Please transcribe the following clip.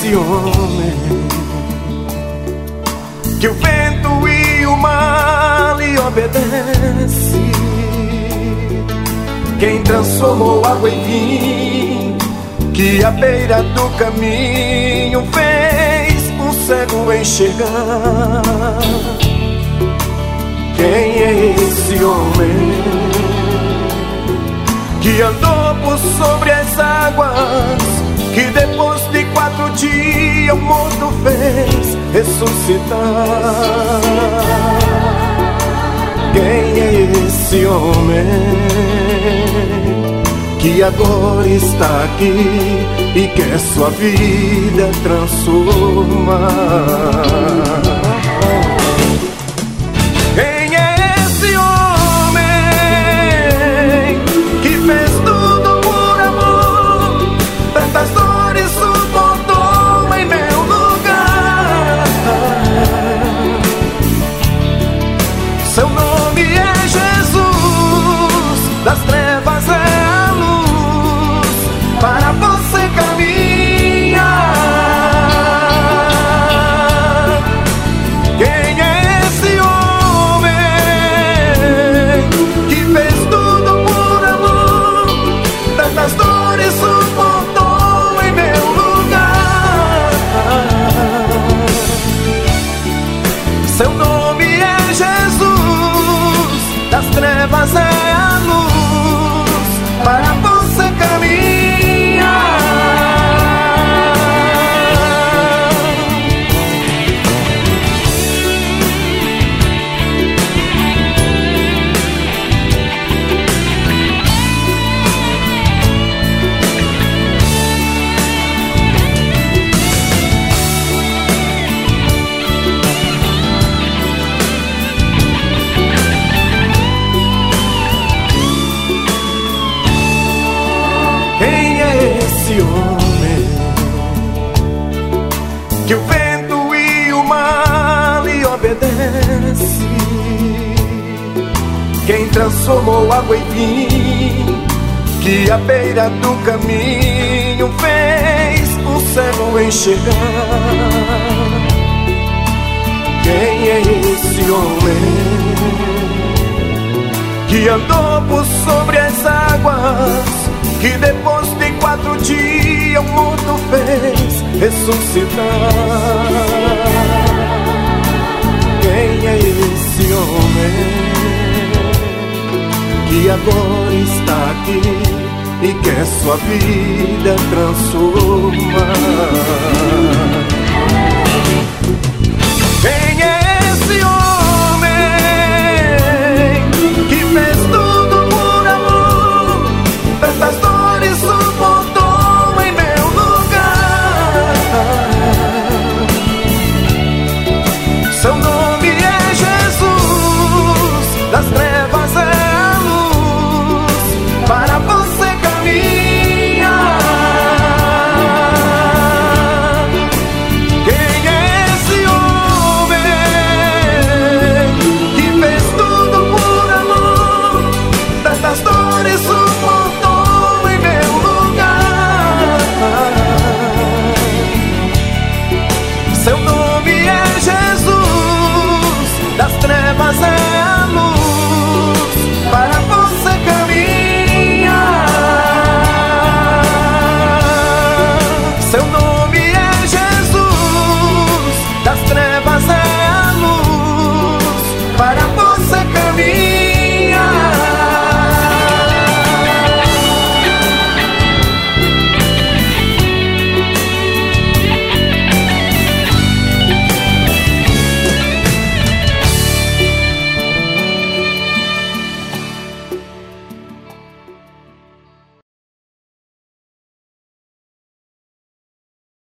esse homem que o vento e o mar lhe obedece? Quem transformou água em vinho, que à beira do caminho fez um cego enxergar? Quem é esse homem que andou por sobre as águas, que depois de 4 dias o morto fez ressuscitar? Quem é esse homem que agora está aqui e quer sua vida transformar? Quem é esse homem que fez tudo por amor, tantas dores suportou em meu lugar? Seu nome é Jesus, das trevas é a luz, para você caminhar. Quem é esse homem que fez tudo por amor, tantas dores suportou em meu lugar? Seu nome é Jesus, das trevas é a luz, para você caminhar. Quem é esse homem que o vento e o mar lhe obedece? Quem transformou água em vinho, que à beira do caminho fez um cego enxergar? Quem é esse homem que andou por sobre as águas, que depois de 4 dias o morto fez ressuscitar? Quem é esse homem que agora está aqui e quer sua vida transformar?